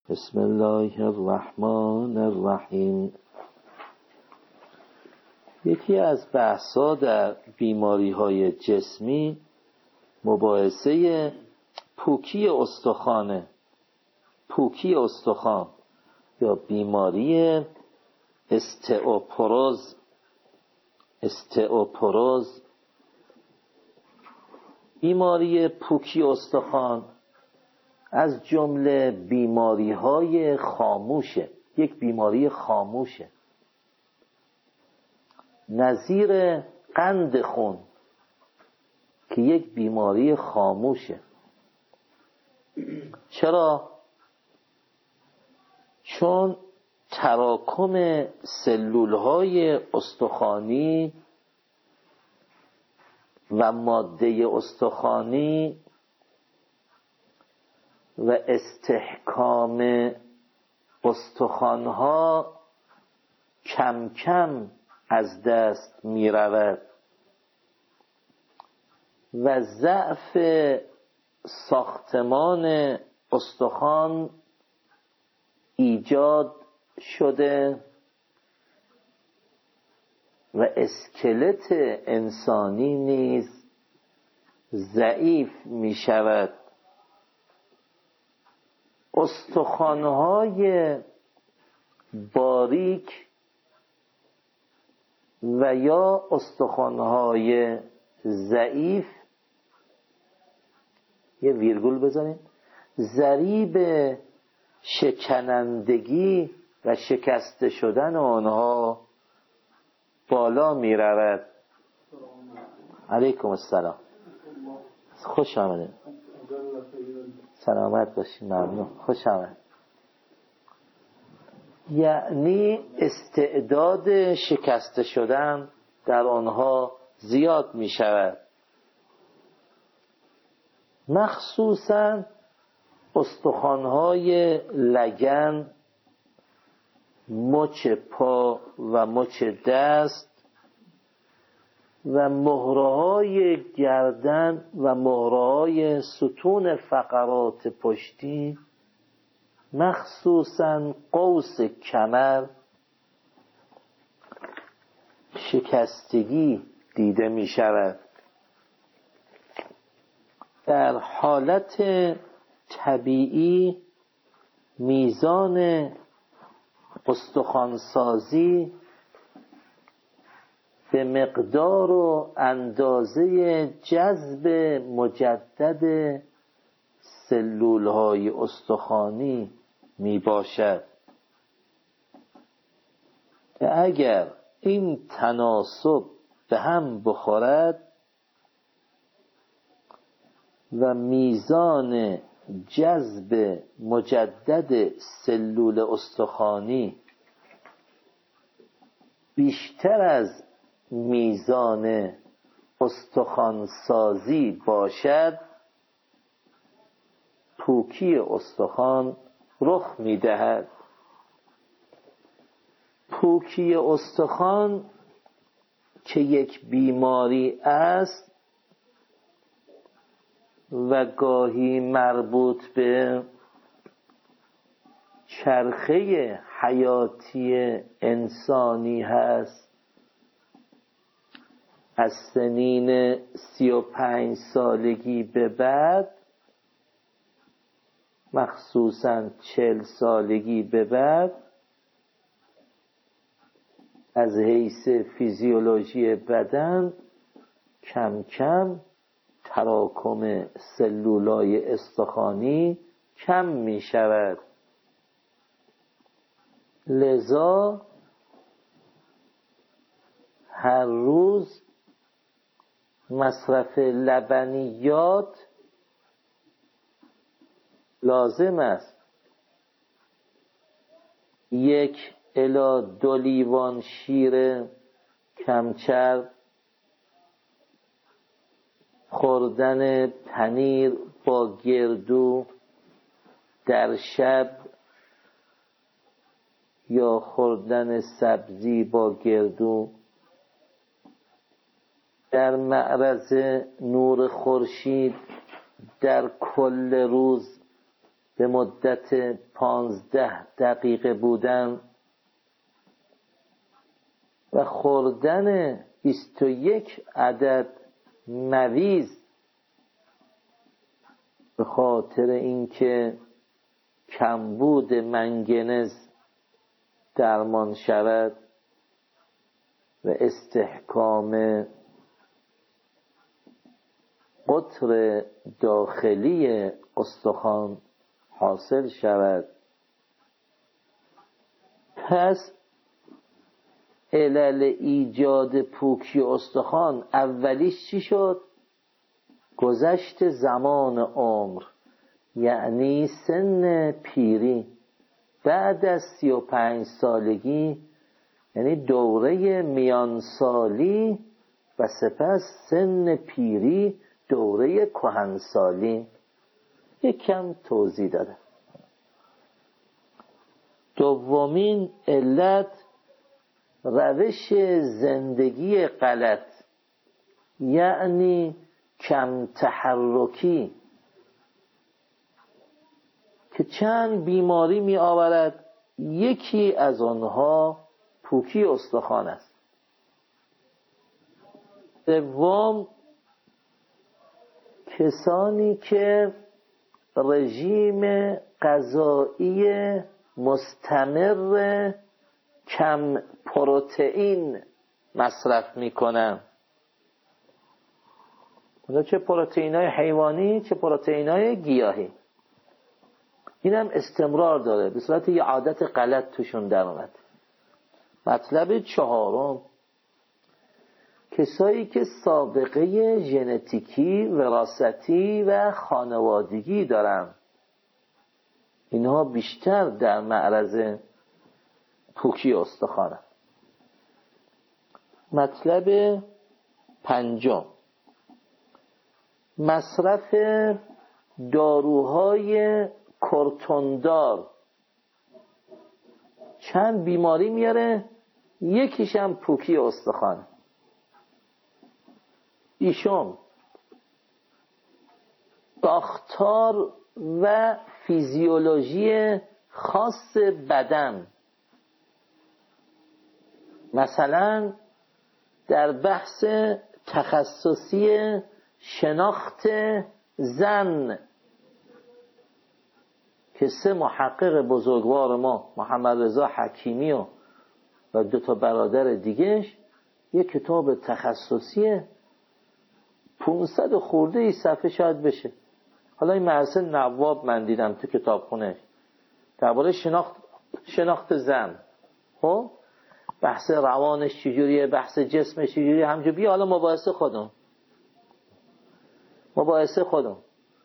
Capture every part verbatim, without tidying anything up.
بسم الله الرحمن الرحیم. یکی از بحثا در بیماری های جسمی مباحثه پوکی استخوانه. پوکی استخوان یا بیماری استئوپروز. استئوپروز بیماری پوکی استخوان از جمله بیماری های خاموشه. یک بیماری خاموشه نظیر قند خون که یک بیماری خاموشه. چرا؟ چون تراکم سلول های استخوانی و ماده استخوانی و استحکام استخوان‌ها کم کم از دست می رود و ضعف ساختمان استخوان ایجاد شده و اسکلت انسانی نیز ضعیف می شود. استخوان‌های باریک و یا استخوان‌های ضعیف، یه ویرگول بزنیم، ضریب شکنندگی و شکسته شدن آنها بالا می رود. علیکم السلام، خوش آمدید. سلامت باشید. ممنون، خوش آمد. یعنی استعداد شکسته شدن در آنها زیاد می شود، مخصوصا استخوان‌های لگن، مچ پا و مچ دست و مهره‌های گردن و مهره‌های ستون فقرات پشتی، مخصوصا قوس کمر شکستگی دیده می شود. در حالت طبیعی میزان استخوانسازی به مقدار و اندازه جذب مجدد سلول‌های استخوانی می باشد. اگر این تناسب به هم بخورد و میزان جذب مجدد سلول استخوانی بیشتر از میزان استخوانسازی باشد، پوکی استخوان رخ می‌دهد. پوکی استخوان که یک بیماری است و گاهی مربوط به چرخه حیاتی انسانی هست، از سنین سی و پنج سالگی به بعد، مخصوصاً چل سالگی به بعد، از حیث فیزیولوژی بدن کم کم تراکم سلولای استخوانی کم می شود. لذا هر روز مصرف لبنیات لازم است. یک الی دو لیوان شیر کمچرب، خوردن پنیر با گردو در شب یا خوردن سبزی با گردو، در معرض نور خورشید در کل روز به مدت پانزده دقیقه بودن و خوردن بیست و یک عدد مویز به خاطر اینکه کمبود منگنز درمان شود و استحکام قطر داخلی استخوان حاصل شود. پس علل ایجاد پوکی استخوان اولیش چی شد؟ گذشت زمان عمر، یعنی سن پیری. بعد از سی و پنج سالگی یعنی دوره میانسالی و سپس سن پیری دوره کهنسالی. یک کم توضیح داده. دومین علت روش زندگی غلط، یعنی کم تحرکی که چند بیماری می آورد. یکی از آنها پوکی استخوان است. سوم، کسانی که رژیم غذایی مستمر کم پروتئین مصرف میکنن، چه پروتئینای حیوانی چه پروتئینای گیاهی، این هم استمرار داره، به صورت یه عادت غلط توشون در اومد. مطلب چهارم، کسایی که سابقه ژنتیکی، وراثتی و خانوادگی دارن، اینها بیشتر در معرض پوکی استخوانه. مطلب پنجم، مصرف داروهای کورتوندار چند بیماری میاره، یکیش هم پوکی استخوان. ایشون ساختار و فیزیولوژی خاص بدن، مثلا در بحث تخصصی شناخت زن که سه محقق بزرگوار ما، محمد رضا حکیمی و و دو تا برادر دیگهش، یک کتاب تخصصی پانصد خورده ای صفحه شاید بشه. حالا این مرسل نواب من دیدم تو کتابخونهش درباره شناخت شناخت زن. خب بحث روانش چجوریه، بحث جسمش چجوریه، همجور بیا حالا مباحثه خودم مباحثه خودم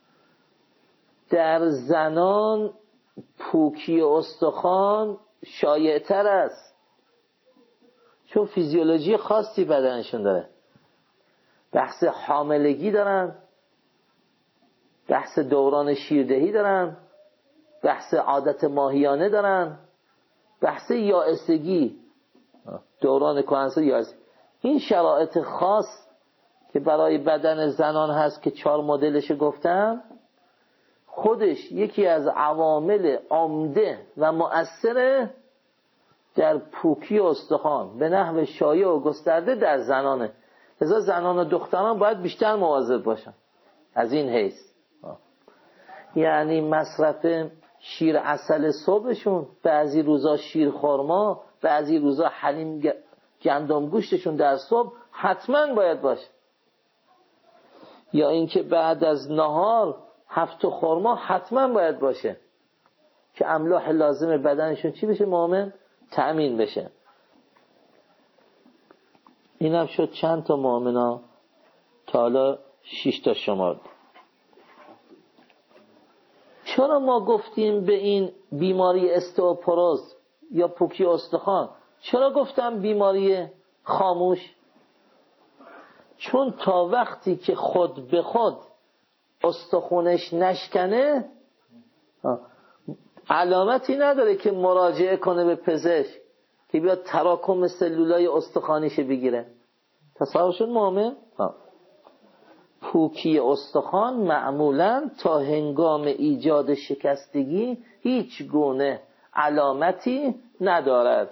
در زنان پوکی استخوان شایع‌تر است، چون فیزیولوژی خاصی بدنشون داره. بحث حاملگی دارن، بحث دوران شیردهی دارن، بحث عادت ماهیانه دارن، بحث یائسگی، دوران کهنسالی، یائسگی. این شرایط خاص که برای بدن زنان هست که چهار مدلش گفتم، خودش یکی از عوامل عمده و مؤثر در پوکی استخوان به نحو شایع و گسترده در زنانه. لذا زنان و دختران باید بیشتر مواظب باشن از این حیث. یعنی مصرف شیر عسل صبحشون، بعضی روزا شیر خرما، بعضی روزا حلیم گندم گوشتشون در صبح حتما باید باشه. یا اینکه بعد از نهار هفت خرما حتما باید باشه که املاح لازم بدنشون چی بشه؟ مؤمن تأمین بشه. این هم شد چند تا مؤمنا، تا حالا شش تا شمار. چرا ما گفتیم به این بیماری استئوپروز یا پوکی استخوان، چرا گفتم بیماری خاموش؟ چون تا وقتی که خود به خود استخونش نشکنه علامتی نداره که مراجعه کنه به پزشک که بیاد تراکم سلولای استخوانیش بگیره. تصور شد مؤمن؟ پوکی استخوان معمولاً تا هنگام ایجاد شکستگی هیچ گونه علامتی ندارد.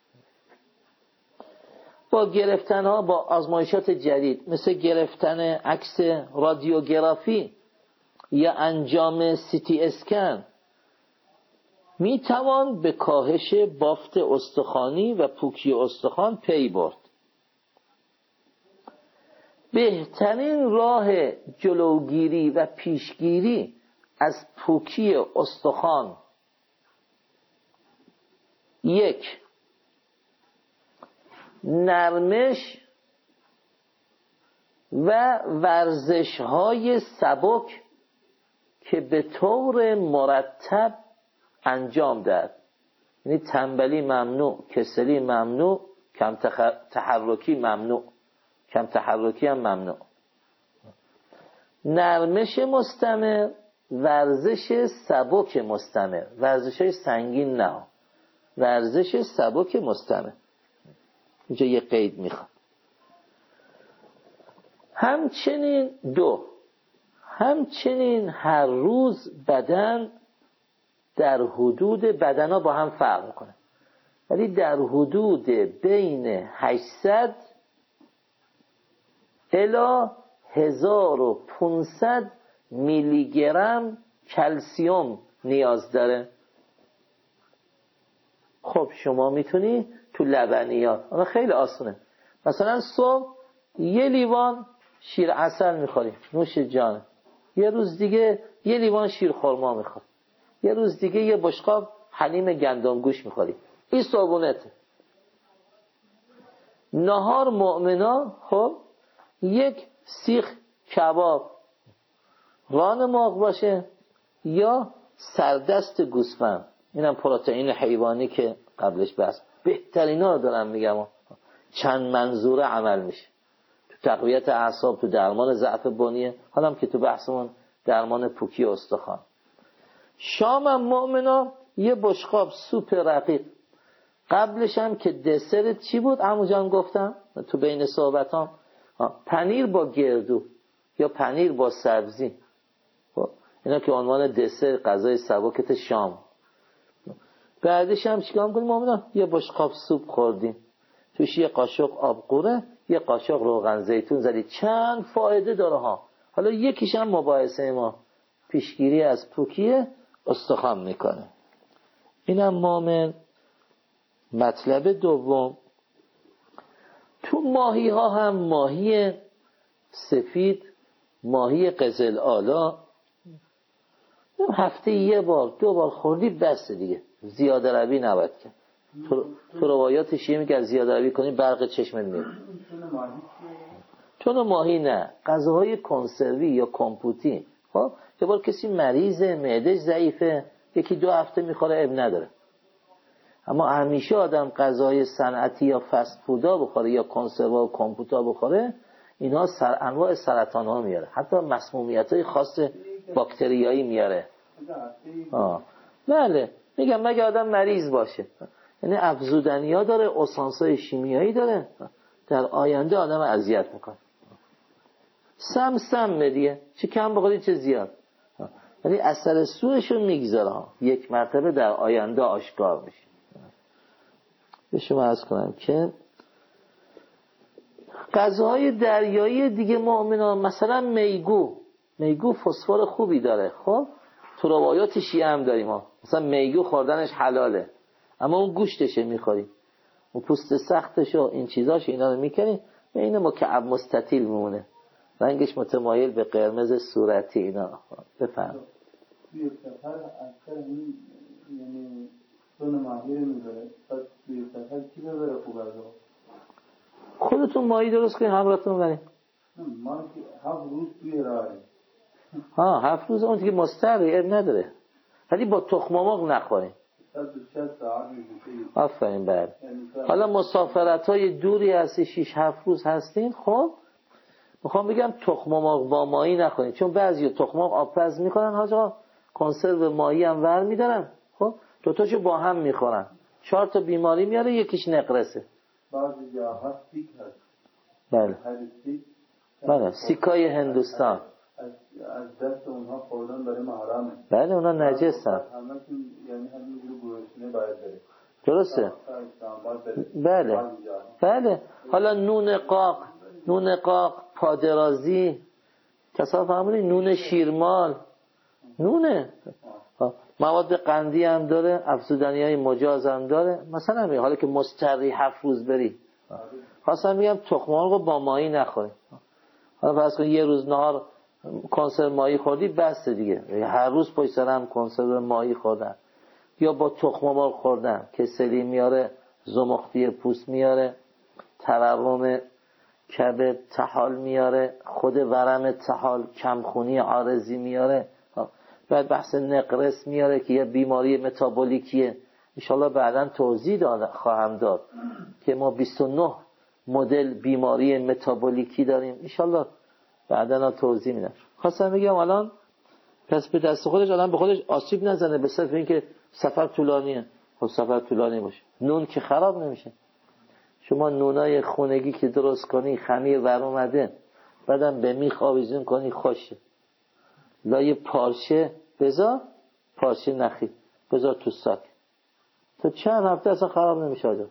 با گرفتن ها با آزمایشات جدید مثل گرفتن عکس رادیوگرافی یا انجام سی تی اسکن می توان به کاهش بافت استخوانی و پوکی استخوان پی برد. بهترین راه جلوگیری و پیشگیری از پوکی استخوان: یک، نرمش و ورزش‌های سبک که به طور مرتب انجام دهد. یعنی تنبلی ممنوع، کسلی ممنوع، کم تحرکی ممنوع، کم تحرکی هم ممنوع. نرمش مستمر، ورزش سبک مستمر، ورزش‌های سنگین نه، ورزش سبک مستمر. اینجا یه قید میخوام. همچنین دو همچنین هر روز بدن در حدود بدنها با هم فرق میکنه، ولی در حدود بین هشتصد الی هزار و پانصد میلی گرم کلسیم نیاز داره. خب شما میتونی تو لبنیات، اون خیلی آسونه، مثلا صبح یه لیوان شیر عسل میخوری، نوش جان. یه روز دیگه یه لیوان شیر خرما میخوری، یه روز دیگه یه بشقاب حلیم گندم گوش میخوری. این صبحونته. نهار مؤمنا خب یک سیخ کباب ران مرغ باشه یا سردست گوسفند، اینم پروتئین حیوانی که قبلش بس بهترینا رو دارم میگم، چند منظوره عمل میشه تو تقویت اعصاب، تو درمان ضعف بنیه، حالا که تو بحثمون درمان پوکی استخوان. شامم مؤمنا یه بشقاب سوپ رقیق، قبلش هم که دسر چی بود عمو جان گفتم تو بین صحبتام، پنیر با گردو یا پنیر با سبزی، اینا که عنوان دسر غذای سبکت شام. بعدش هم چیکار می‌کنیم مؤمنا؟ یه بشقاب سوپ خوردیم، توش یه قاشق آب قوره، یه قاشق روغن زیتون زدی، چند فایده داره ها. حالا یکیش هم مباحثه ما پیشگیری از پوکی استخوان میکنه. اینم مؤمن. مطلب دوم، تو ماهی ها هم ماهی سفید، ماهی قزل آلا، هفته یه بار دو بار خوردی بس دیگه، زیاده روی نباید کرد. تو, تو روایات شیعه میگه از زیاده روی کنی برق چشمت میره. چون ماهی نه، غذاهای کنسروی یا کمپوتی. خب یه بار کسی مریضه، معده‌اش ضعیفه، یکی دو هفته میخوره، اب نداره. اما همیشه آدم غذای صنعتی یا فست فودا بخوره یا کنسرو و کمپوتا بخوره، اینا سر انواع سرطان ها میاره، حتی مسمومیت های خاص باکتریایی میاره. آه. بله میگم مگه آدم مریض باشه، یعنی افزودنی ها داره، اسانسای شیمیایی داره، در آینده آدم اذیت میکنه. سم سم دیگه، چه کم بخوری چه زیاد، یعنی اثر سوءشو میگذاره، یک مرتبه در آینده آشکار میشه. به شما عرض کنم که غذاهای دریایی دیگه مؤمنان، مثلا میگو، میگو فسفر خوبی داره. خب تو روایات شیعه هم داریم ها، مثلا میگو خوردنش حلاله، اما اون گوشتشه میخوری، اون پوست سختشو این چیزاش اینا رو میکنی، این مکعب مستطیل میمونه، رنگش متمایل به قرمز صورتی اینا. بفهم توی سفر اکثر این یعنی تون ماهی رو میبره، پس توی سفر چی ببره خوب از آن؟ خودتون ماهی درست کنید همراهتون برید. ما که هفت روز توی راهی. ها هفت روز اون دیگه مستری اب نداره، ولی با تخم مرغ نخورین. آفرین. بعد حالا مسافرت های دوری هستی، شیش هفت روز هستین، خب میخوام بگم تخم مرغ با ماهی نخورین، چون بعضی تخم مرغ آبپز میکنن حاجا، کنسرو ماهی هم ور میدارن، خب دوتاشو با هم میخورن، چهار تا بیماری میاره، یکیش نقرسه. بعضی جا هستیک هست. بله. بله سیکای هندوستان از از دست اونها خوردن برای ما حرامه. بله اونا نجسن. همشون یعنی همینجوری گوشتنه باید بره. درسته. بله بله. حالا نون قاق، نون قاق، پادرازی، تصور فرمودید نون شیرمال، نونه. مواد قندی هم داره، افزودنی های مجاز هم داره. مثلا همین حالا که مستری هفت روز بری، خواستم میگم تخم مرغ رو با ماهی نخوری. حالا فرض کن یه روز نهار کنسرو ماهی خوردی بس دیگه، هر روز پشت سر هم کنسرو ماهی خوردن یا با تخم مرغ خوردن کسلی میاره، زمختی پوست میاره، تورم کبد طحال میاره، خود ورم طحال کمخونی عارضی میاره، بعد بحث نقرس میاره که یه بیماری متابولیکیه. ان شاءالله بعداً توضیح داد خواهم داد که ما بیست و نه مدل بیماری متابولیکی داریم. ان شاءالله بعداً توضیح میدم. خواستم بگم الان پس به دست خودش آدم به خودش آسیب نزنه به صرف اینکه سفر طولانیه. خب سفر طولانی باشه، نون که خراب نمیشه. شما نونای خونگی که درست کنی خمیر ور اومده، بعدم به میخ آویزون کنی خوشه، لای پارچه بذار، پارچه نخی بذار تو ساک، تا چند هفته اصلا خراب نمیشه آجا.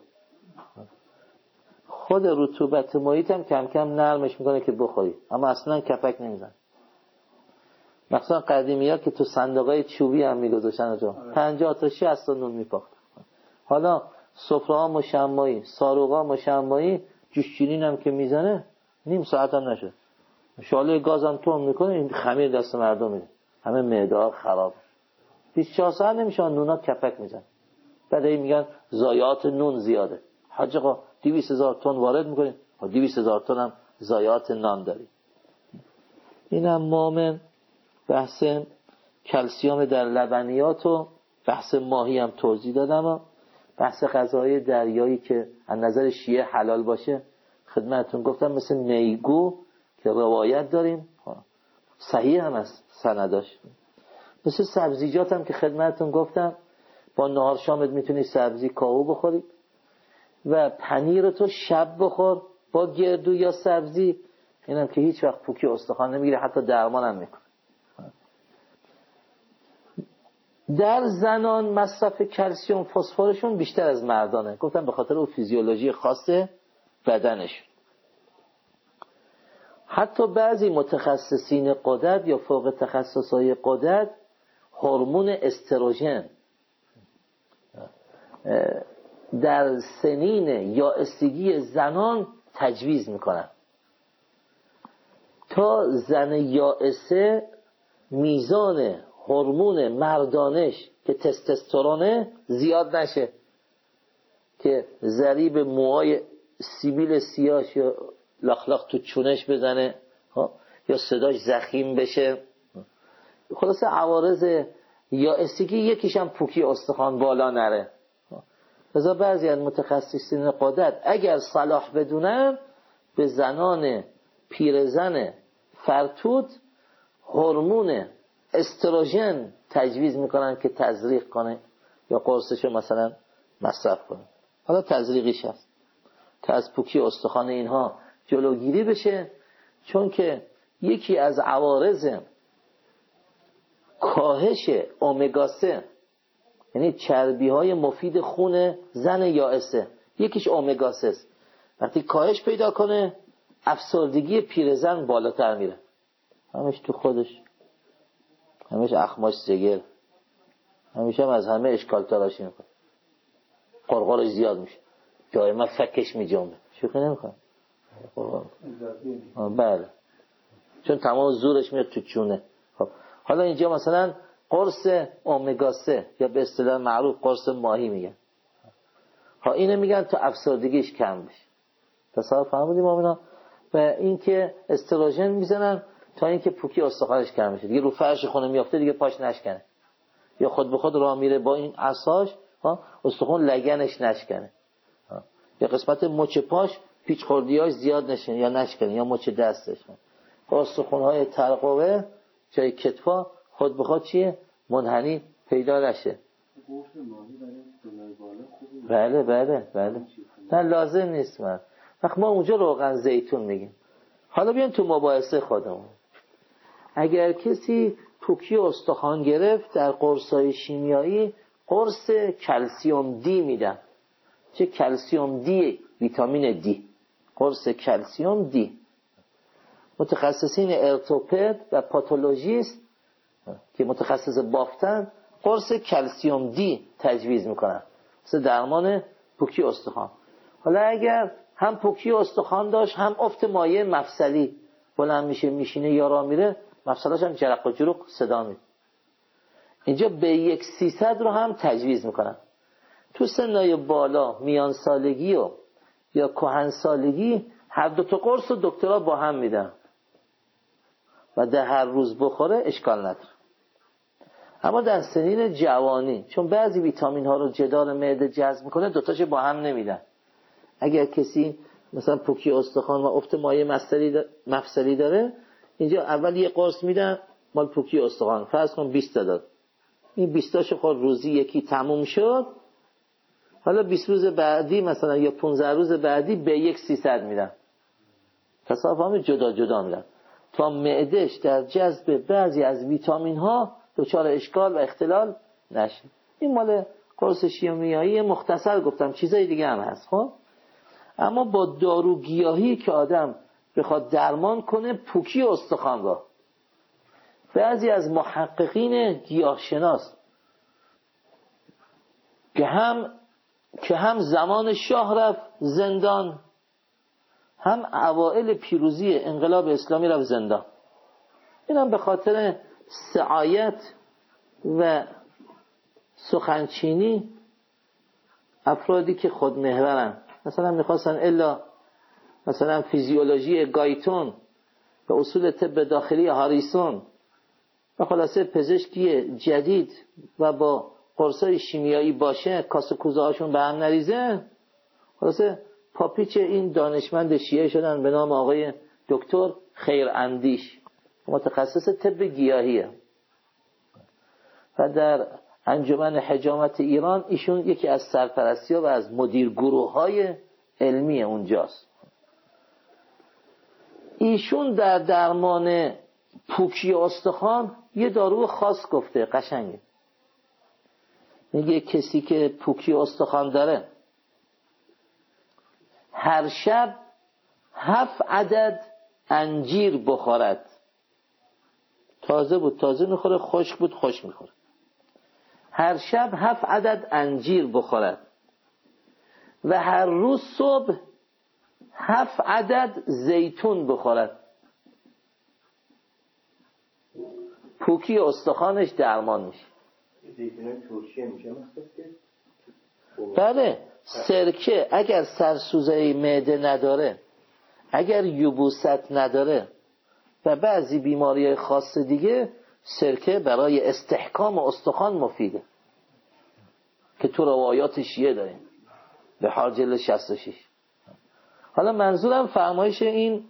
خود رطوبت محیط هم کم کم نرمش میکنه که بخوری، اما اصلا کپک نمیزن. مثلا قدیمی ها که تو صندوقای چوبی هم میگذاشتن آجا، پنجاه تا شصت تا نون میپاخت. حالا سفره ها مشمعی، ساروغ ها مشمعی، جوشچینین هم که میزنه نیم ساعت هم نشه، شاله گاز هم توم میکنه، این خمیر دست مردم میده، همه معده ها خراب. بیست و چهار ساعت نمیشه نونا کپک میزن. بعد این میگن ضایعات نون زیاده. حاج آقا دویست هزار تن وارد میکنید، دویست هزار تن هم ضایعات نان داری. اینم مومن بحث کلسیوم در لبنیات و بحث ماهی هم توضیح دادم. بحث غذای دریایی که از نظر شیعه حلال باشه خدمتتون گفتم، مثل میگو که روایت داریم صحیح هم است سنداش، مثل سبزیجات هم که خدمتتون گفتم با نهار شامت میتونی سبزی کاهو بخوری و پنیر تو شب بخور با گردو یا سبزی، اینم که هیچ وقت پوکی استخوان نمیگیره، حتی درمان هم میکنه. در زنان مصرف کلسیم فسفرشون بیشتر از مردانه، گفتم به خاطر اون فیزیولوژی خاص بدنشون. حتی بعضی متخصصین غدد یا فوق تخصصای غدد هورمون استروژن در سنین یائسگی زنان تجویز میکنن تا زن یائسه میزان هورمون مردانش که تستوسترونه زیاد نشه که ضریب موهای سیبیل سیاش یا لخلخ تو چونش بزنه یا صداش زخیم بشه. خلاصه عوارض یائسگی یکیش هم پوکی استخوان بالا نره. لذا بعضی از متخصصین غدد اگر صلاح بدونن به زنان پیرزن فرتود هورمون استروژن تجویز میکنن که تزریق کنه یا قرصشو مثلا مصرف کنه. حالا تزریقیش هست که از پوکی استخوان اینها جلوگیری بشه، چون که یکی از عوارض کاهش امگا سه یعنی چربی های مفید خون زن یائسه یکیش امگا سه است. وقتی کاهش پیدا کنه افسردگی پیرزن بالاتر میره، همش تو خودش، همش اخماش زگر، همیشه هم از همه اشکال تراشی میکنه، قرقرش زیاد میشه، جای ما فکش میجنبه، شوخی نمیکنه. بله چون تمام زورش میاد تو چونه. خب حالا اینجا مثلا قرص امگا سه یا به اصطلاح معروف قرص ماهی میگن، ها اینو میگن تا افسردگیش کم بشه. تصور فهمیدیم اینا؟ و اینکه استروژن میزنن تا اینکه پوکی استخوانش کم بشه، دیگه رو فرش خونه میافته دیگه پاش نشکنه، یا خود به خود راه میره با این عصاش ها استخوان لگنش نشکنه، ها. یا قسمت مچ پاش پیچ خوردیاش زیاد نشه یا نشکنه، یا مچ دستش. استخوان‌های ترقوه جای کتفا خود به خود چیه؟ منحنی پیدا نشه. بله بله بله نه لازم نیست. من وقت ما اونجا روغن زیتون میگیم، حالا بیایم تو مباحثه خودمون. اگر کسی پوکی استخوان گرفت، در قرصای شیمیایی قرص کلسیوم دی میدن. چه کلسیوم دی؟ ویتامین دی. قرص کلسیوم دی. متخصصین ارتوپد و پاتولوژیست که متخصص بافتن قرص کلسیوم دی تجویز میکنن مثل درمان پوکی استخوان. حالا اگر هم پوکی استخوان داشت، هم افت مایع مفصلی، بلند میشه میشینه یا راه میره، مفصلاش هم جرق و جروق صدا میده، اینجا به یک سیصد رو هم تجویز میکنن. تو سنای بالا، میان سالگی و یا کهن سالگی، هر دو تا قرص و دکترها با هم میدن و در هر روز بخوره اشکال نداره. اما در سنین جوانی، چون بعضی ویتامین ها رو جدار معده جذب میکنه، دوتاش با هم نمیدن. اگر کسی مثلا پوکی استخوان و افت مایع مفصلی داره، اینجا اول یه قرص میدن مال پوکی استخوان، فرض کن بیست تا داد، این بیست تاشو خود روزی یکی تموم شد، حالا بیست روز بعدی مثلا یا پانزده روز بعدی به یک سیصد میدن، تصافهم جدا جدا میدن تا معدهش در جذب بعضی از ویتامین ها دچار اشکال و اختلال نشه. این مال قرص شیمیایی مختصر گفتم، چیزای دیگه هم هست. خب اما با دارو گیاهی که آدم بخواد درمان کنه پوکی استخوان را، بعضی از محققین گیاهشناس که هم که هم زمان شاه رفت زندان، هم اوائل پیروزی انقلاب اسلامی رفت زندان، اینم به خاطر سعایت و سخنچینی افرادی که خودمحورن، مثلا میخواستن الا مثلا فیزیولوژی گایتون و اصول طب داخلی هاریسون و خلاصه پزشکی جدید و با قرصای شیمیایی باشه، کاسه کوزه هاشون به هم نریزه، خلاصه پاپیچ این دانشمند شیعه شدن به نام آقای دکتر خیراندیش، متخصص طب گیاهیه و در انجمن حجامت ایران ایشون یکی از سرپرستی‌ها و از مدیر گروه‌های علمی اونجاست. ایشون در درمان پوکی استخوان یه دارو خاص گفته، قشنگه. میگه کسی که پوکی استخوان داره هر شب هفت عدد انجیر بخورد. تازه بود تازه میخوره، خشک بود خشک میخوره. هر شب هفت عدد انجیر بخورد و هر روز صبح هفت عدد زیتون بخورد. پوکی استخوانش درمان میشه. زیتون ترشی میشه مخصوص؟ بله، سرکه اگر سرسوزه معده نداره، اگر یبوست نداره و بعضی بیماری خاص دیگه، سرکه برای استحکام استخوان مفیده که تو روایات شیعه داریم به حال جلد شصت و شش. حالا منظورم فرمایش این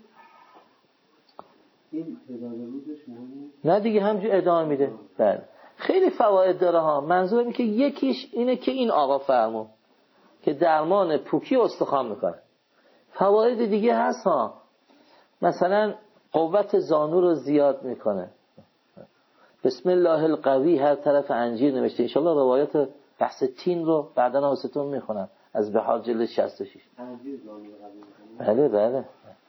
این تعداد روزش مهمه؟ نه دیگه همجور ادامه میده. بله خیلی فواید داره ها. منظورم این که یکیش اینه که این آقا فرمون که درمان پوکی استخوان میکنه. فواید دیگه هست ها، مثلا قوت زانو رو زیاد میکنه. بسم الله القوی هر طرف انجیر نوشته، انشالله روایت بحث تین رو بعداً واسهتون میخونم از بحار جلد شصت و شش. انجیر زانو رو قوی بله میکنه؟ بله،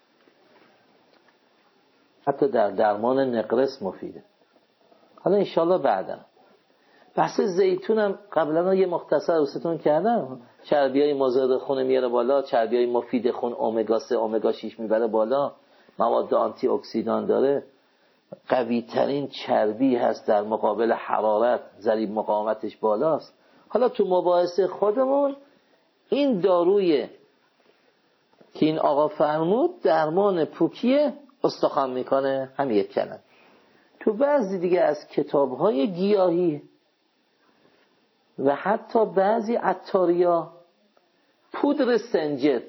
حتی در درمان نقرس مفیده. حالا انشالله بعداً بحث زیتون هم قبلا یه مختصر واسهتون کردم. چربی های مضر خون میاره بالا، چربی های مفید خون امگا سه امگا شش میبره بالا، مواد آنتی اکسیدان داره، قوی ترین چربی هست در مقابل حرارت، ضریب مقاومتش بالاست. حالا تو مباحث خودمون این داروی که این آقا فرمود درمان پوکی استخوان میکنه، هم یک کلمه. تو بعضی دیگه از کتاب‌های گیاهی و حتی بعضی عطاریا پودر سنجد،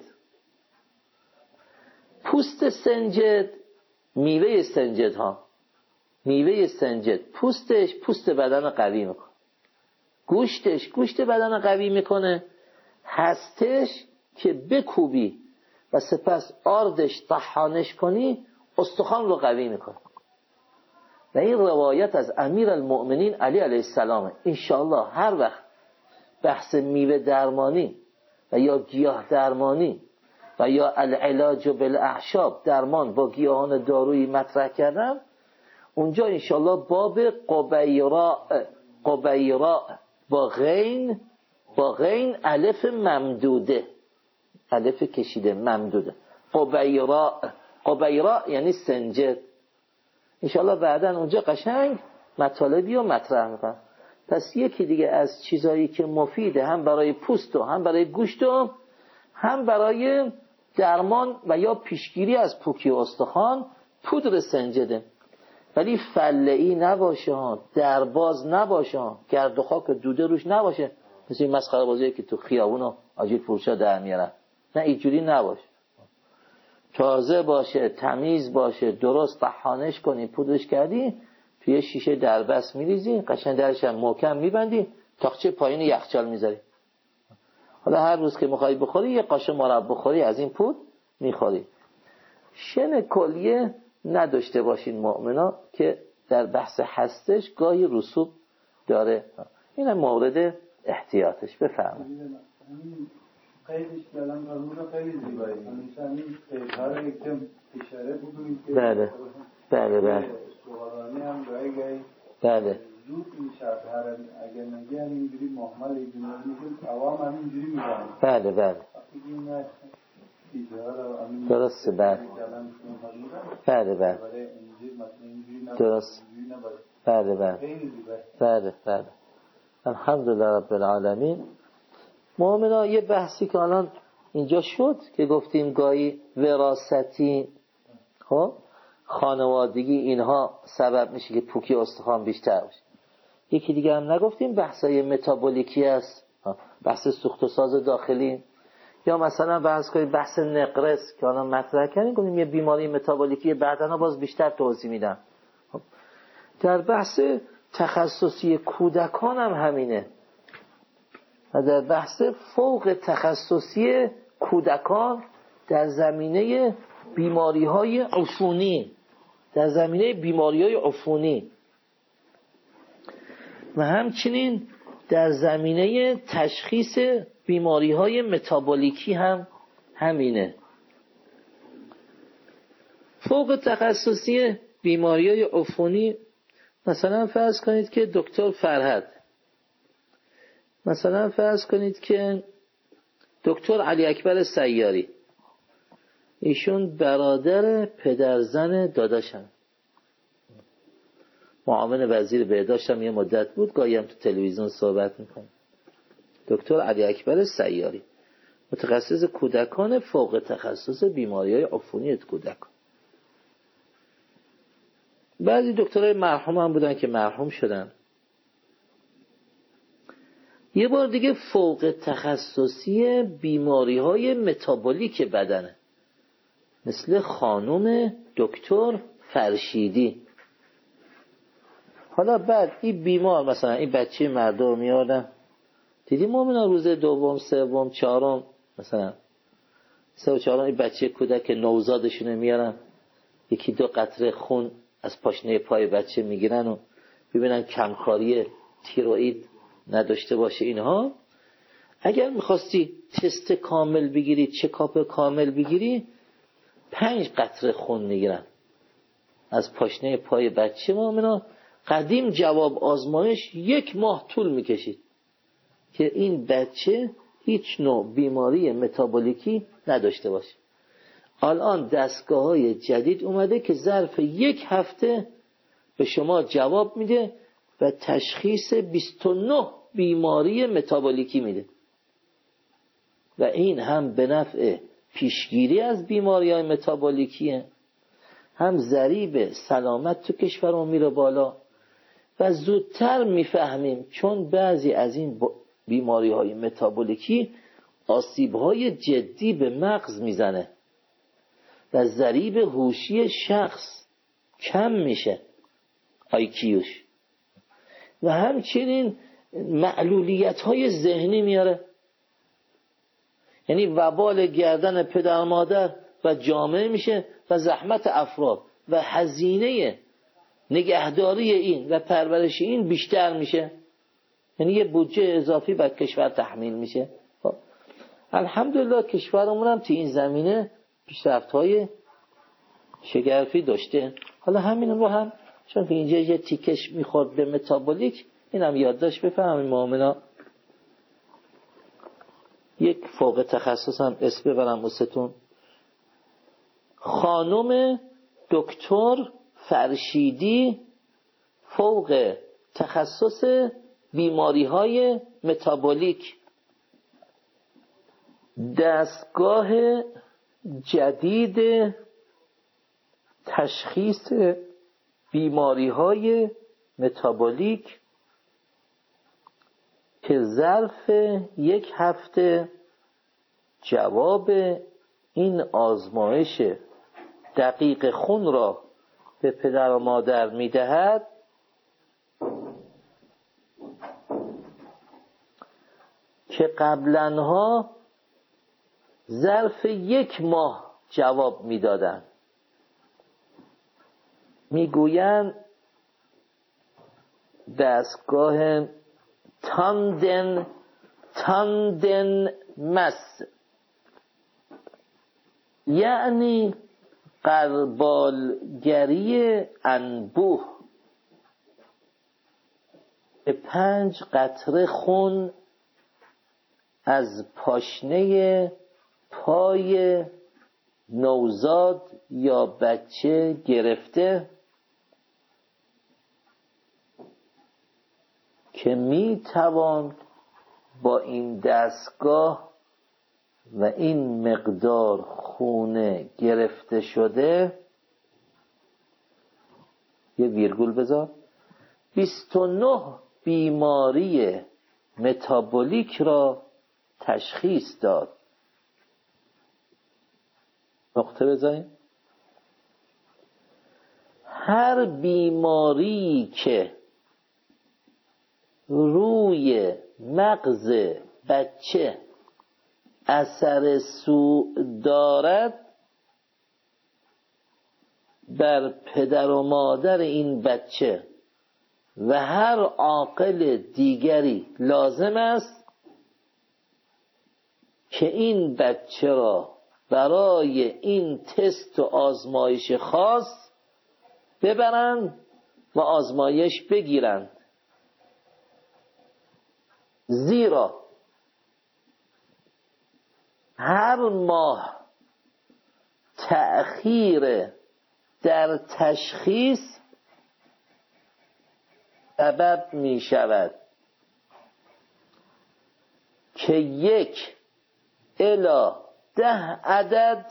پوست سنجد، میوه سنجد ها، میوه سنجد پوستش پوست بدن قوی میکنه، گوشتش گوشت بدن قوی میکنه، هستش که بکوبی و سپس آردش طحانش کنی استخوان رو قوی میکنه. و این روایت از امیر المؤمنین علی علیه السلام. انشاءالله هر وقت بحث میوه درمانی و یا گیاه درمانی و یا العلاج بالاعشاب، درمان با گیاهان دارویی مطرح کردم، اونجا انشاءالله باب قبیراء قبیراء با غین با غین الف ممدوده، الف کشیده ممدوده، قبیراء قبیراء یعنی سنجد. انشاءالله بعداً اونجا قشنگ مطالبی رو مطرح میکنم. پس یکی دیگه از چیزایی که مفیده هم برای پوست و هم برای گوشت و هم برای درمان و یا پیشگیری از پوکی استخوان پودر سنجده. ولی فله‌ای نباشه ها، درباز نباشه ها، گرد و خاک دوده روش نباشه، مثل این مسخره بازیه که تو خیابون و آجیل فروشا در میارن. نه اینجوری نباشه، تازه باشه، تمیز باشه، درست طحانش کنی، پودرش کردی، توی شیشه دربست میریزی، قشنگ درش هم محکم میبندی، تاقچه پایین یخچال میذاری. حالا هر روز که میخوای بخوری یه قاشق مرب بخوری از این پود میخوری. شن کلیه نداشته باشین مؤمنا که در بحث هستش گاهی رسوب داره. این مورد احتیاطش. بفرمایید. قیدش که الان فرموده خیلی زیبایی. همیشه همین قیدها رو یکم اشاره بکنید که بله بله بله سوالانی هم گاهی گاهی بله زود میشه. هر اگر نگی همینجوری محمل ایجنال میگه عوام همینجوری میگن. بله بله درسته. بله بله بله درست. بله بله بله بله الحمدلله رب العالمین. مؤمنا یه بحثی که الان اینجا شد که گفتیم گاهی وراثتی، خب خانوادگی، اینها سبب میشه که پوکی استخوان بیشتر بشه. یکی دیگه هم نگفتیم بحثای متابولیکی است، بحث سوخت و ساز داخلی، یا مثلا بحث کنیم بحث نقرس که الان مطرح کردیم، گفتیم یه بیماری متابولیکی بعداً باز بیشتر توضیح میدم. در بحث تخصصی کودکان هم همینه و در بحث فوق تخصصی کودکان در زمینه بیماری های عفونی، در زمینه بیماری های عفونی و همچنین در زمینه تشخیص بیماری های متابولیکی هم همینه. فوق تخصصی بیماری های عفونی، مثلا فرض کنید که دکتر فرهد، مثلا فرض کنید که دکتر علی اکبر سیاری، ایشون برادر پدرزن داداشم، معاون وزیر بهداشتم یه مدت بود، گاهی هم تو تلویزیون صحبت میکنه. دکتر علی اکبر سیاری متخصص کودکان، فوق تخصص بیماری های عفونی کودکان. بعضی دکترای مرحوم هم بودن که مرحوم شدن. یه بار دیگه فوق تخصصی بیماری های متابولیک بدنه، مثل خانم دکتر فرشیدی. حالا بعد این بیمار، مثلا این بچه مردم میادن، دیدی مومنا روز دوم سوم چهارم، مثلا سه و چهارم این بچه کودک نوزادشونه میارن، یکی دو قطره خون از پاشنه پای بچه میگیرن و ببینن کمکاری تیروئید نداشته باشه. اینها اگر میخواستی تست کامل بگیری، چکاپ کامل بگیری، پنج قطره خون میگیرن از پاشنه پای بچه. مومنا قدیم جواب آزمایش یک ماه طول میکشید که این بچه هیچ نوع بیماری متابولیکی نداشته باشه. الان دستگاه های جدید اومده که ظرف یک هفته به شما جواب میده و تشخیص بیست و نه بیماری متابولیکی میده و این هم به نفع پیشگیری از بیماری های متابولیکیه، هم ضریب سلامت تو کشورمون میره بالا و زودتر میفهمیم، چون بعضی از این بیماری های متابولیکی آسیب های جدی به مغز میزنه و ضریب هوشی شخص کم میشه، آیکیوش، و همچنین معلولیت های ذهنی میاره. یعنی وبال گردن پدر مادر و جامعه میشه و زحمت افراد. و هزینه نگهداری این و پرورش این بیشتر میشه. یعنی یه بودجه اضافی بر کشور تحمیل میشه. خب الحمدلله کشورمون هم تو این زمینه پیشرفت‌های شگرفی داشته. حالا همین رو هم چون که اینجا یه تیکش میخورد به متابولیک، این هم یادداشت بفهمیم مؤمنا. یک فوق تخصص هم اسم ببرم واسهتون. خانم دکتر فرشیدی، فوق تخصص بیماری های متابولیک، دستگاه جدید تشخیص بیماری های متابولیک که ظرف یک هفته جواب این آزمایش دقیق خون را به پدر و مادر میدهد، که قبلنها ظرف یک ماه جواب میدادند. میگویند دستگاه تاندن تاندن مس، یعنی قربالگری انبوه، به پنج قطره خون از پاشنه پای نوزاد یا بچه گرفته که می توان با این دستگاه و این مقدار خون گرفته شده، یه ویرگول بذار، بیست و نه بیماری متابولیک را تشخیص داد. نقطه بذاریم. هر بیماری که روی مغز بچه اثر سوء دارد، بر پدر و مادر این بچه و هر عاقل دیگری لازم است که این بچه را برای این تست و آزمایش خاص ببرند و آزمایش بگیرند، زیرا هر ماه تأخیر در تشخیص سبب می شود که یک الی ده عدد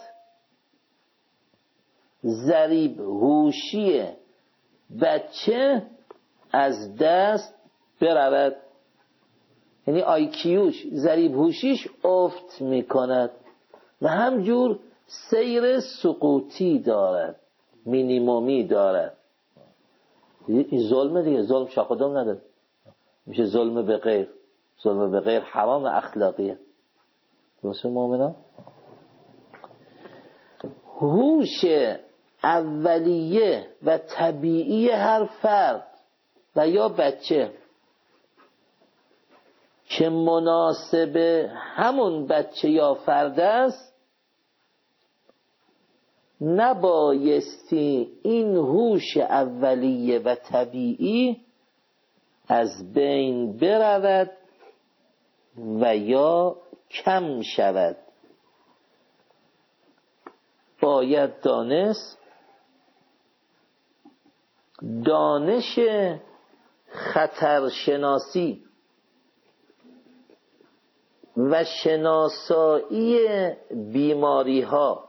ضریب هوشی بچه از دست برود. یعنی آیکیوش، ضریب هوشیش افت می کند و همجور سیر سقوطی دارد، مینیمومی دارد. این ظلمه دیگه، ظلم شاخدام نداره، میشه ظلم به غیر. ظلم به غیر حرام اخلاقیه. درسته مؤمنان؟ هوش اولیه و طبیعی هر فرد و یا بچه که مناسب همون بچه یا فرد است، نبایستی این هوش اولیه و طبیعی از بین برود و یا کم شود. باید دانست دانش خطرشناسی و شناسایی بیماری ها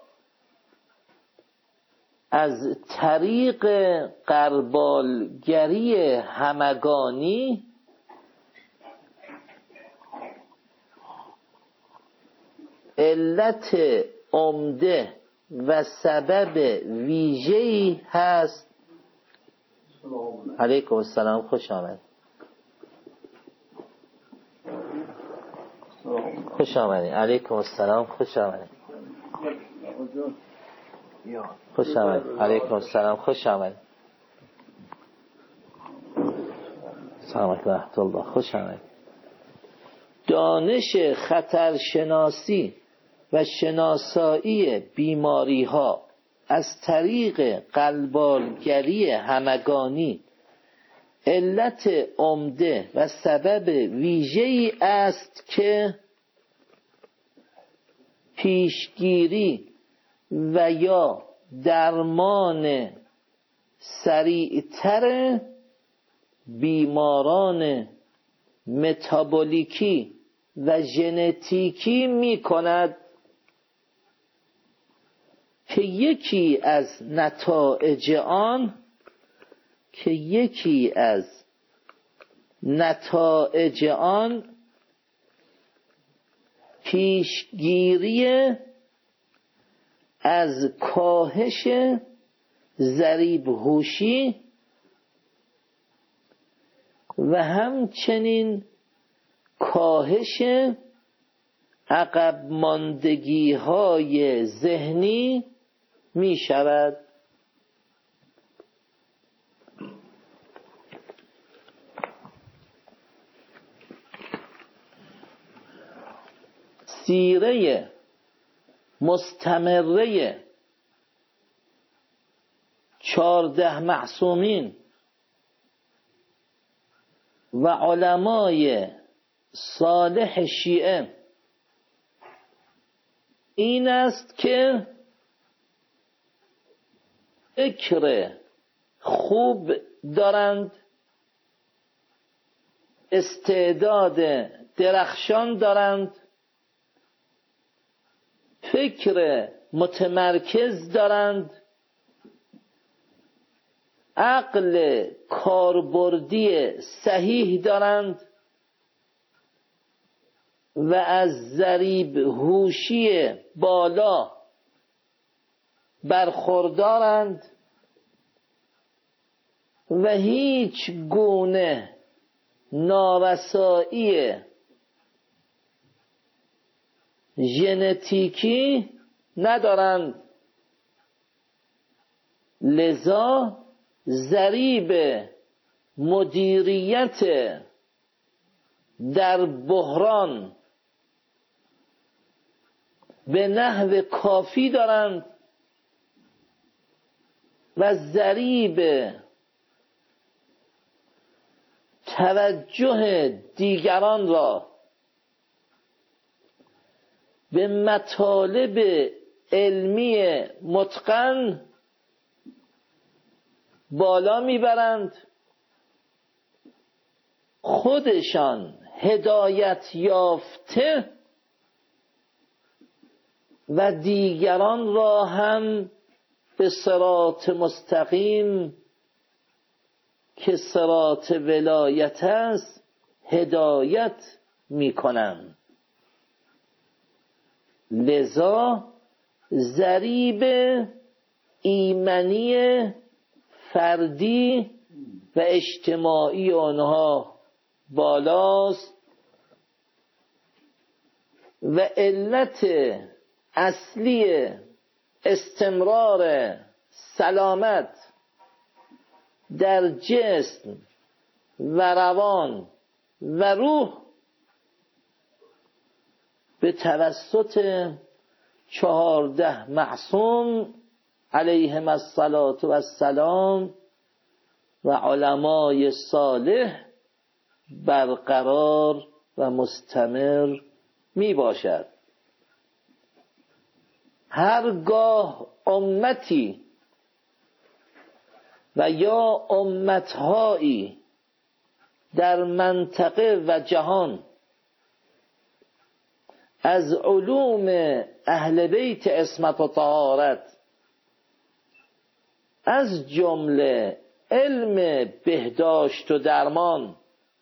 از طریق غربالگری همگانی علت عمده و سبب ویژه‌ای هست. علیکم السلام، خوش آمد. خوش آمدین. علیکم السلام، خوش آمدین. خوش آمد. علیکم السلام. خوش آمد. سلام علیکم رحمت الله. خوش آمد. دانش خطرشناسی و شناسایی بیماری ها از طریق قلبالگری همگانی علت عمده و سبب ویژه‌ای است که پیشگیری و یا درمان سریعتر بیماران متابولیکی و ژنتیکی می کند که یکی از نتایج آن که یکی از نتایج آن پیشگیری از کاهش ضریب هوشی و همچنین کاهش عقب ماندگی های ذهنی می شود. سیره مستمره چارده معصومین و علمای صالح شیعه این است که فکر خوب دارند، استعداد درخشان دارند، فکر متمرکز دارند، عقل کاربردی صحیح دارند و از ضریب هوشی بالا برخوردارند و هیچ گونه نارسایی ژنتیکی ندارند. لذا ضریب مدیریت در بحران به نحو کافی دارند و ضریب توجه دیگران را به مطالب علمی متقن بالا میبرند، خودشان هدایت یافته و دیگران را هم به صراط مستقیم که صراط ولایت است هدایت میکنند. لذا ضریب ایمنی فردی و اجتماعی آنها بالاست و علت اصلی استمرار سلامت در جسم و روان و روح به توسط چهارده معصوم علیهم الصلاة و السلام و علمای صالح برقرار و مستمر می باشد. هرگاه امتی و یا امتهایی در منطقه و جهان از علوم اهل بیت عصمت و طهارت از جمله علم بهداشت و درمان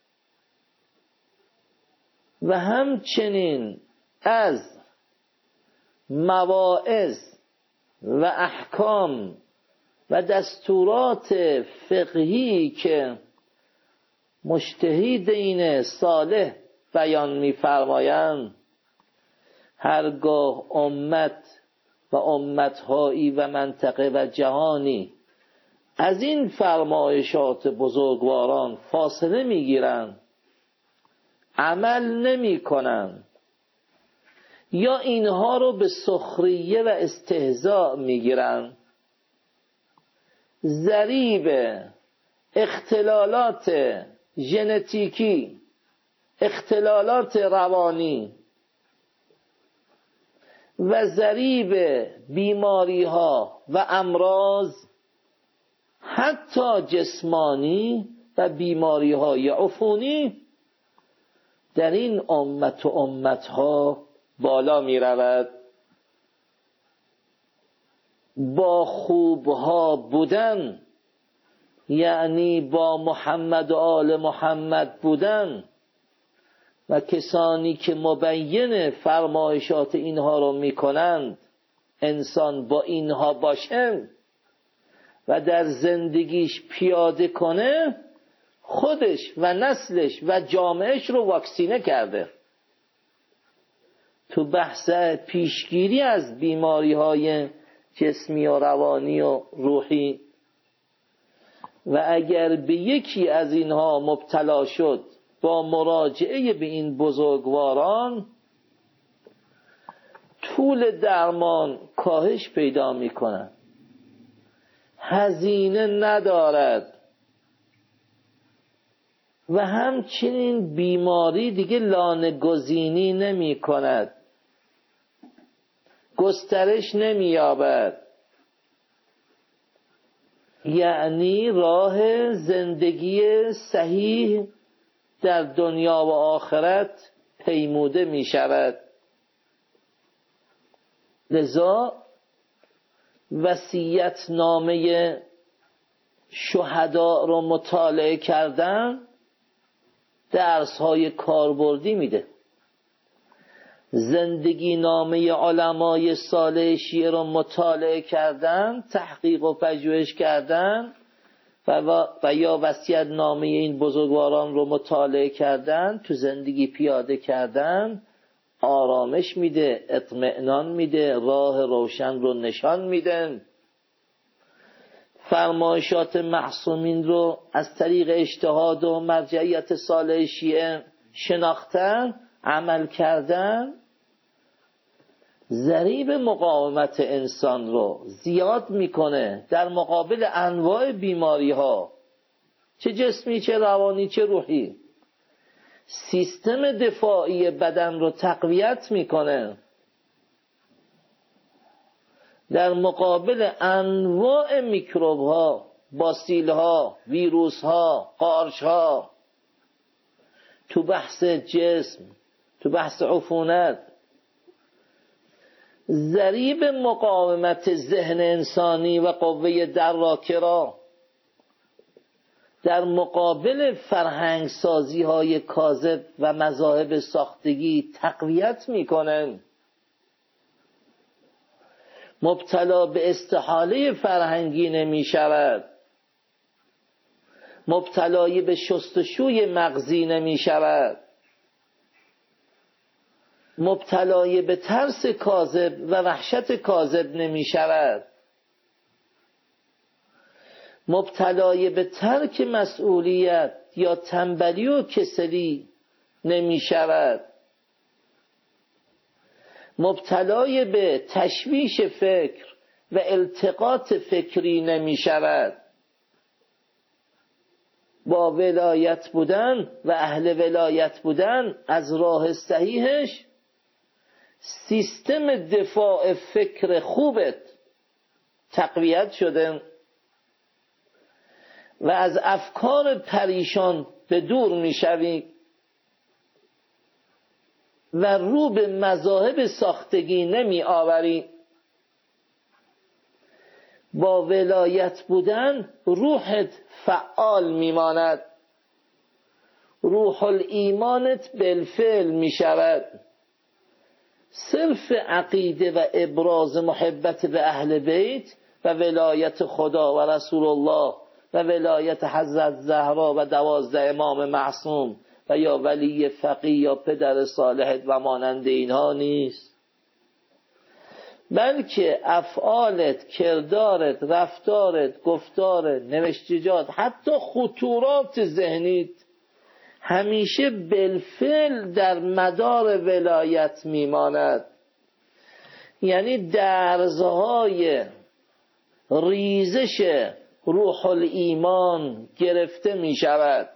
و همچنین از مواعظ و احکام و دستورات فقهی که مجتهدین صالح بیان می‌فرمایند، هرگاه امت و امتهایی و منطقه و جهانی از این فرمایشات بزرگواران فاصله میگیرن، عمل نمی کنن یا اینها رو به سخریه و استهزاء میگیرن، ضریب اختلالات ژنتیکی، اختلالات روانی و ضریب بیماری ها و امراض حتی جسمانی و بیماری های عفونی در این امت و امتها بالا می رود. با خوبها بودن یعنی با محمد و آل محمد بودن و کسانی که مبین فرمایشات اینها رو می کنند، انسان با اینها باشه و در زندگیش پیاده کنه، خودش و نسلش و جامعهش رو واکسینه کرده. تو بحث پیشگیری از بیماری های جسمی و روانی و روحی و اگر به یکی از اینها مبتلا شد با مراجعه به این بزرگواران، طول درمان کاهش پیدا می کند، هزینه ندارد و همچنین بیماری دیگه لانه گزینی نمی کند، گسترش نمی یابد. یعنی راه زندگی صحیح در دنیا و آخرت پیموده می شود. لذا وصیت نامه شهدا رو مطالعه کردن درس های کاربردی میده. زندگی نامه علمای صالح شیعه رو مطالعه کردن، تحقیق و پژوهش کردن و, و یا وصیت نامه این بزرگواران رو مطالعه کردن، تو زندگی پیاده کردن، آرامش میده، اطمئنان میده، راه روشن رو نشان میدن. فرمایشات معصومین رو از طریق اجتهاد و مرجعیت صالح شیعه شناختن، عمل کردن، ضریب مقاومت انسان رو زیاد میکنه در مقابل انواع بیماری ها، چه جسمی چه روانی چه روحی. سیستم دفاعی بدن رو تقویت میکنه در مقابل انواع میکروب ها، باسیل ها، ویروس ها، قارچ ها. تو بحث جسم، تو بحث عفونت، ضریب مقاومت ذهن انسانی و قوه دراکه را در مقابل فرهنگ سازی های کاذب و مذاهب ساختگی تقویت میکنن. مبتلا به استحاله فرهنگی نمی شود، مبتلای به شستشوی مغزی نمی شود، مبتلای به ترس کاذب و وحشت کاذب نمی شود، مبتلای به ترک مسئولیت یا تنبلی و کسلی نمی شود، مبتلای به تشویش فکر و التقاط فکری نمی شود. با ولایت بودن و اهل ولایت بودن از راه صحیحش، سیستم دفاع فکر خوبت تقویت شده و از افکار پریشان به دور می شوی و رو به مذاهب ساختگی نمی آوری. با ولایت بودن روحت فعال می ماند، روح الایمانت بالفعل می شود. صرف عقیده و ابراز محبت به اهل بیت و ولایت خدا و رسول الله و ولایت حضرت زهرا و دوازده امام معصوم و یا ولی فقیه یا پدر صالح و مانند اینها نیست. بلکه افعالت، کردارت، رفتارت، گفتارت، نوشتجات، حتی خطورات ذهنیت همیشه بالفعل در مدار ولایت میماند. یعنی درزهای ریزش روح الایمان گرفته می شود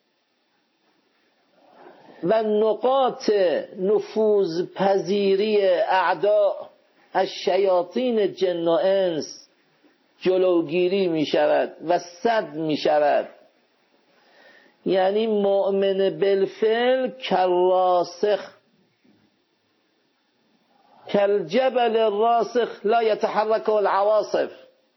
و نقاط نفوذ پذیری اعدا از شیاطین جن و انس جلوگیری می شود و سد می شود. یعنی مؤمن بالفعل کالراسخ کالجبل الراسخ لا يتحرك العواصف.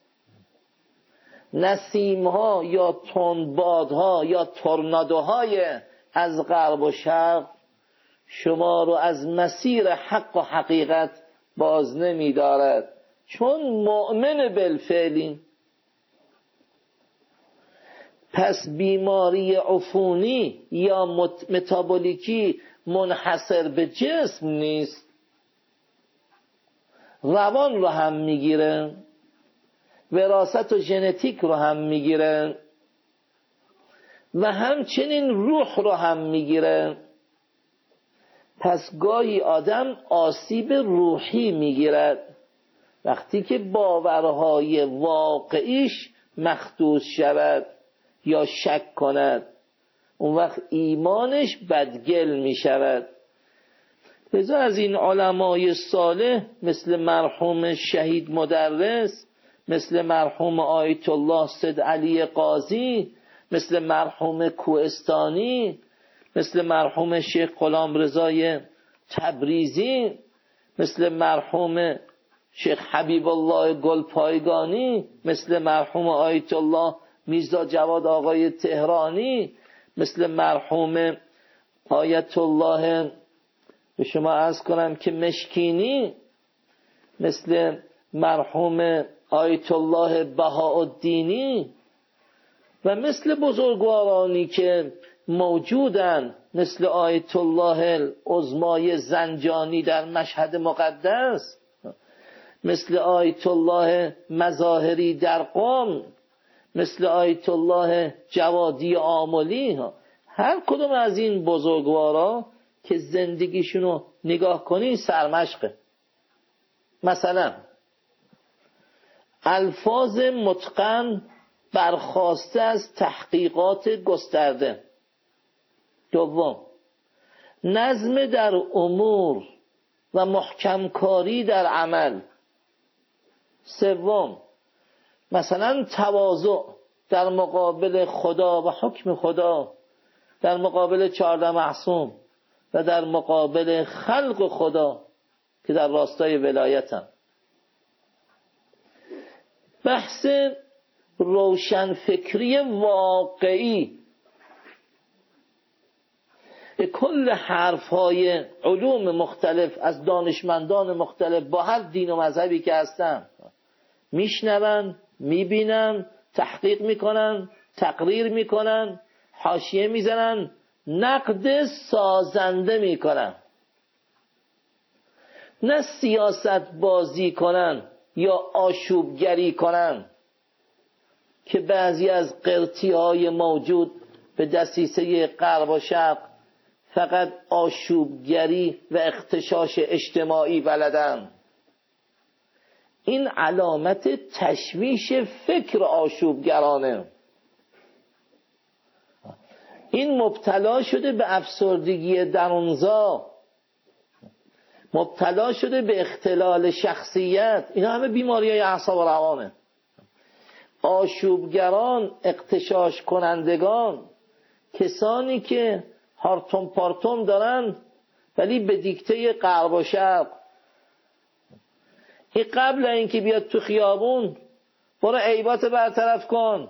نسیم‌ها یا تندبادها یا تورنادوهای از غرب و شرق شما رو از مسیر حق و حقیقت باز نمی دارد، چون مؤمن بالفعلی. پس بیماری عفونی یا متابولیکی منحصر به جسم نیست، روان رو هم میگیره، وراثت و ژنتیک رو هم میگیره و همچنین روح رو هم میگیره. پس گاهی آدم آسیب روحی میگیرد وقتی که باورهای واقعیش مخدوش شود یا شک کند، اون وقت ایمانش بدگل می شود. لذا از این علمای صالح مثل مرحوم شهید مدرس، مثل مرحوم آیت الله سید علی قاضی، مثل مرحوم کوهستانی، مثل مرحوم شیخ غلام رضای تبریزی، مثل مرحوم شیخ حبیب الله گلپایگانی، مثل مرحوم آیت الله میرزا جواد آقای تهرانی، مثل مرحوم آیت الله به شما عرض کنم که مشکینی، مثل مرحوم آیت الله بهاءالدینی و مثل بزرگوارانی که موجودن، مثل آیت الله العظمای زنجانی در مشهد مقدس، مثل آیت الله مظاهری در قم، مثل آیت الله جوادی آملی. هر کدوم از این بزرگوارا که زندگیشونو نگاه کنی سرمشقه. مثلا الفاظ متقن برخواسته از تحقیقات گسترده. دوم، نظم در امور و محکم کاری در عمل. سوم، مثلا تواضع در مقابل خدا و حکم خدا، در مقابل چهارده معصوم و در مقابل خلق خدا که در راستای ولایتن. بحث روشن فکری واقعی. کل حرفهای علوم مختلف از دانشمندان مختلف با هر دین و مذهبی که هستن میشنون، میبینن، تحقیق میکنن، تقریر میکنن، حاشیه میزنن، نقد سازنده میکنن، نه سیاست بازی کنن یا آشوبگری کنن که بعضی از قرتی های موجود به دسیسه غرب و شرق فقط آشوبگری و اغتشاش اجتماعی بلدن. این علامت تشویش فکر آشوبگرانه. این مبتلا شده به افسردگی درونزا، مبتلا شده به اختلال شخصیت. اینا همه بیماری های اعصاب و روانه. آشوبگران، اغتشاش کنندگان، کسانی که هارتون پارتون دارن ولی به دیکته غرب و شرق. این قبل اینکه بیاد تو خیابون برو عیبات برطرف کن،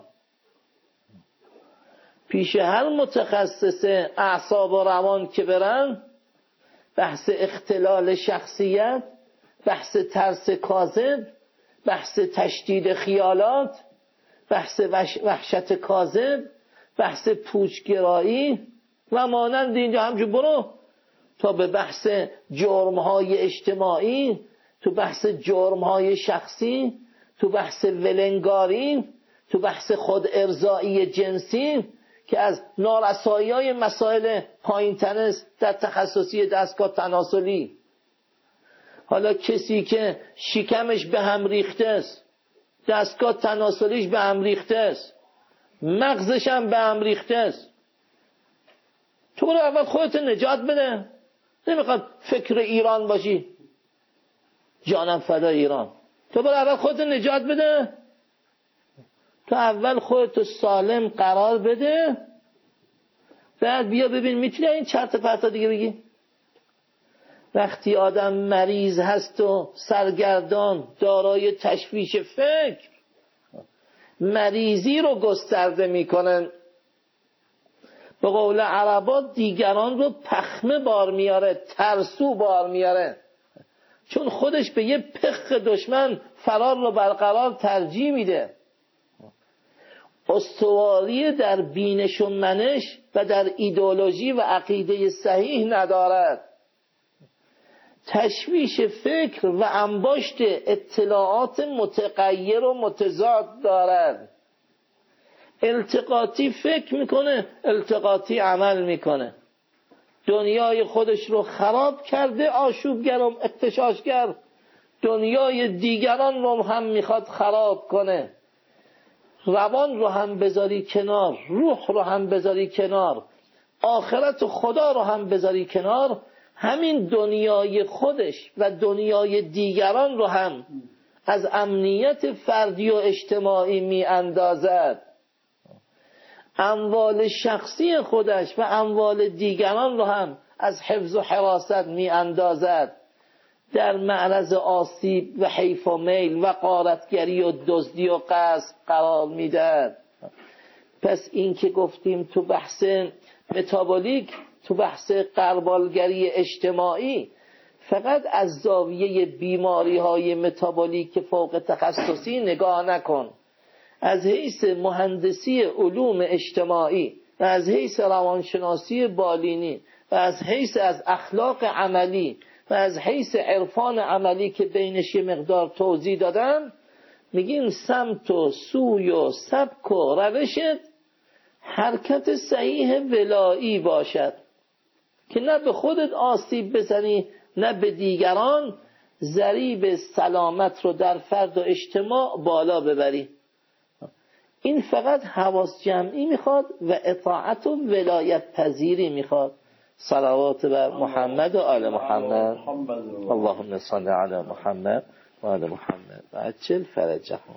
پیش هر متخصص اعصاب و روان که برن بحث اختلال شخصیت، بحث ترس کاذب، بحث تشدید خیالات، بحث وحشت کاذب، بحث پوچگرایی و مانند اینجا همجور برو تا به بحث جرمهای اجتماعی، تو بحث جرم‌های شخصی، تو بحث ولنگاری، تو بحث خود ارضایی جنسی که از نارسایی‌های مسائل پایین‌تر است در تخصصی دستگاه تناسلی. حالا کسی که شکمش به هم ریخته است، دستگاه تناسلیش به هم ریخته است، مغزش هم به هم ریخته است، تو برو اول خودت نجات بده. نمیخواد فکر ایران باشی، جانم فدای ایران، تو برو اول خودت نجات بده. تو اول خودت سالم قرار بده، بعد بیا ببین میتونی این چرت پرتا دیگه بگی. وقتی آدم مریض هست و سرگردان، دارای تشویش فکر، مریضی رو گسترده میکنن. به قول عربا دیگران رو پخمه بار میاره، ترسو بار میاره، چون خودش به یه پخ دشمن فرار رو برقرار ترجیح میده. استواری در بینش و منش و در ایدئولوژی و عقیده صحیح ندارد. تشویش فکر و انباشت اطلاعات متغیر و متضاد دارد. التقاطی فکر میکنه، التقاطی عمل میکنه. دنیای خودش رو خراب کرده، آشوبگر و اغتشاشگر. دنیای دیگران رو هم میخواد خراب کنه. روان رو هم بذاری کنار، روح رو هم بذاری کنار، آخرت و خدا رو هم بذاری کنار، همین دنیای خودش و دنیای دیگران رو هم از امنیت فردی و اجتماعی می اندازد. اموال شخصی خودش و اموال دیگران رو هم از حفظ و حراست می اندازد. در معرض آسیب و حیف و میل و غارتگری و دزدی و غصب قرار میدهد. پس این که گفتیم تو بحث متابولیک، تو بحث غربالگری اجتماعی، فقط از زاویه بیماری های متابولیک فوق تخصصی نگاه نکن. از حیث مهندسی علوم اجتماعی و از حیث روانشناسی بالینی و از حیث از اخلاق عملی و از حیث عرفان عملی که بینش یه مقدار توضیح دادم، میگیم سمت و سوی و سبک و روشت حرکت صحیح ولایی باشد که نه به خودت آسیب بزنی نه به دیگران، ضریب سلامت رو در فرد و اجتماع بالا ببری. این فقط حواس جمعی میخواد و اطاعت و ولایت پذیری میخواد. صلوات بر محمد و آل محمد. اللهم صل علی محمد و آل محمد و عجل فرجهم.